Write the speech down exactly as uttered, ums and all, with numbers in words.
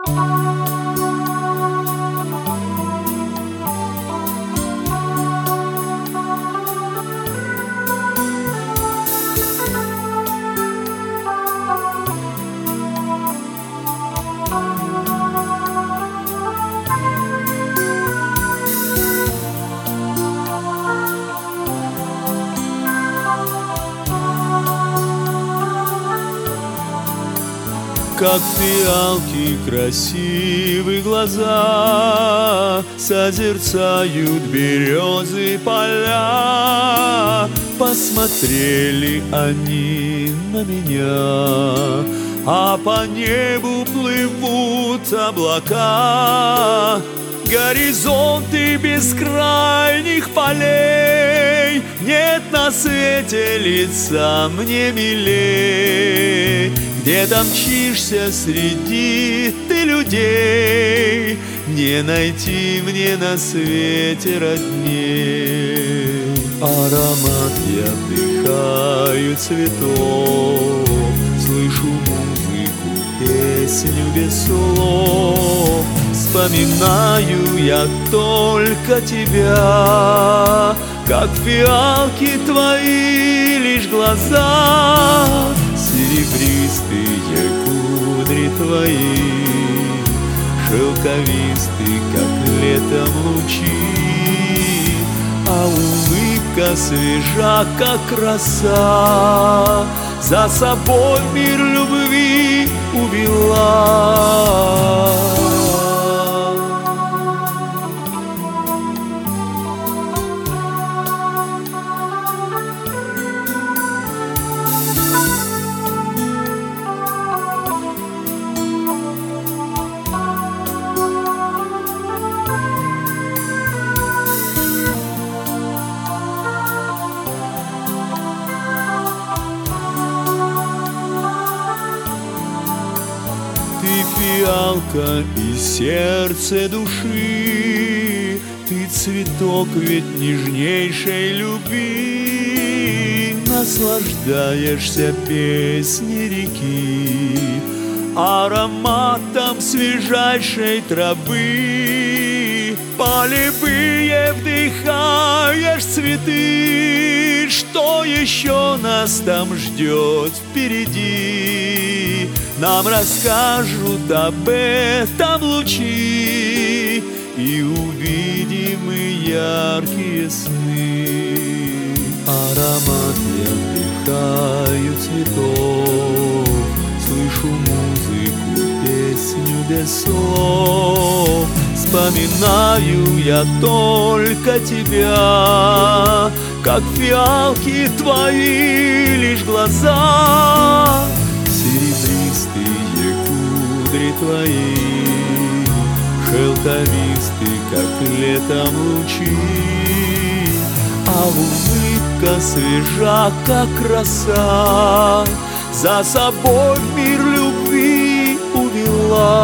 Как фиалки красивые глаза созерцают березы поля. Посмотрели они на меня, а по небу плывут облака. Горизонты бескрайних полей, нет на свете лица мне милей. Где-то мчишься среди ты людей, не найти мне на свете родней. Аромат я вдыхаю цветов, слышу музыку, песню без слов. Вспоминаю я только тебя, как фиалки твои лишь глаза. Серебристые кудри твои, шелковистые, как летом лучи, а улыбка свежа, как роса, за собой мир любви увела. Ты фиалка и сердце души, ты цветок ведь нежнейшей любви. Наслаждаешься песней реки, ароматом свежайшей травы. Полевые вдыхаешь цветы, что еще нас там ждет впереди? Нам расскажут об этом лучи, и увидим мы яркие сны. Аромат я вдыхаю цветов, слышу музыку, песню без слов. Вспоминаю я только тебя, как фиалки твои лишь глаза. Серебристые кудри твои, шелковистые, как летом лучи, а улыбка свежа, как роса, за собой мир любви увела.